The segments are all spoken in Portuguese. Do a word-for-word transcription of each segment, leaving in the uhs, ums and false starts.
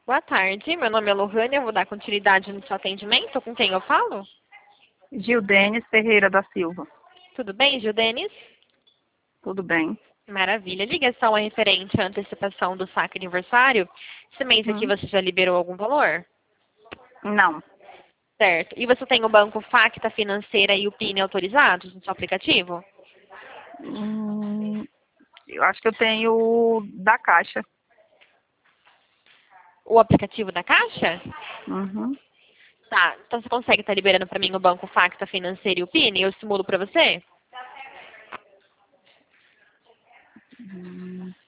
Boa tarde, meu nome é Lohane, eu vou dar continuidade no seu atendimento. Com quem eu falo? Gildenes Ferreira da Silva. Tudo bem, Gildenis? Tudo bem? Maravilha. Ligação é referente à antecipação do saque aniversário. Esse mês aqui Uhum. você já liberou algum valor? Não. Certo. E você tem o banco Facta Financeira e o P I N autorizados no seu aplicativo? Hum, eu acho que eu tenho o da Caixa. O aplicativo da Caixa? Uhum. Tá. Então você consegue estar liberando para mim o banco Facta Financeira e o P I N? Eu simulo para você? Hum,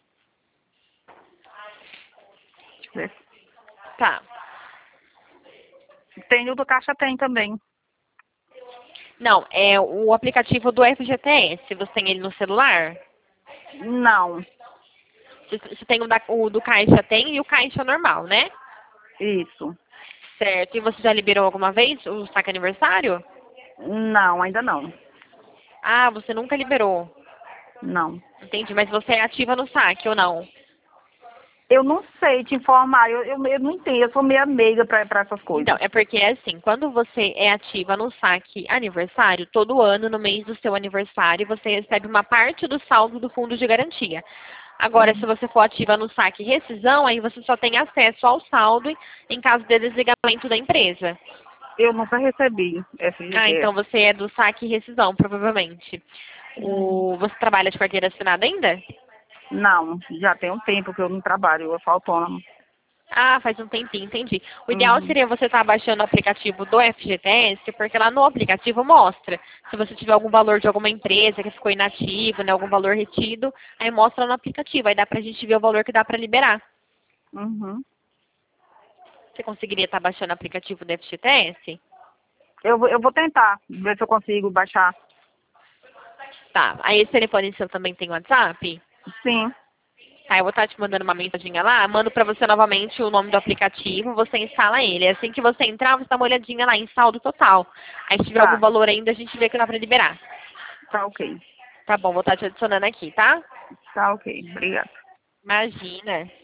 deixa eu ver. Tá. Tem o do Caixa, tem também. Não, é o aplicativo do F G T S. Você tem ele no celular? Não. Você você tem o, da, o do Caixa tem e o Caixa normal, né? Isso. Certo. E você já liberou alguma vez o saque aniversário? Não, ainda não. Ah, você nunca liberou. Não. Entendi. Mas você é ativa no saque ou não? Eu não sei te informar, eu, eu, eu não entendo, eu sou meio meiga para essas Então, coisas. é porque é assim, quando você é ativa no saque aniversário, todo ano, no mês do seu aniversário, você recebe uma parte do saldo do fundo de garantia. Agora, se Uhum. você for ativa no saque rescisão, aí você só tem acesso ao saldo em caso de desligamento da empresa. Eu nunca recebi Ah, então F G T S. você é do saque e rescisão, provavelmente. Uhum. O... Você trabalha de carteira assinada ainda? Não, já tem um tempo que eu não trabalho, eu sou autônoma. Ah, faz um tempinho, entendi. O ideal Uhum. seria você estar baixando o aplicativo do F G T S, porque lá no aplicativo mostra. Se você tiver algum valor de alguma empresa que ficou inativo, né, algum valor retido, aí mostra no aplicativo. Aí dá pra gente ver o valor que dá pra liberar. Uhum. Você conseguiria estar baixando o aplicativo do F G T S? Eu, vou- eu vou tentar, ver se eu consigo baixar. Tá. Aí esse telefone seu também tem WhatsApp? Sim, Tá, eu vou estar te mandando uma mensaginha lá, mando pra você novamente o nome do aplicativo, você instala ele. Assim que você entrar, você dá uma olhadinha lá em saldo total. Aí se tiver algum tá. valor ainda, a gente vê que dá pra liberar. Tá ok. Tá bom, vou estar te adicionando aqui, tá? Tá ok. Obrigada. Imagina.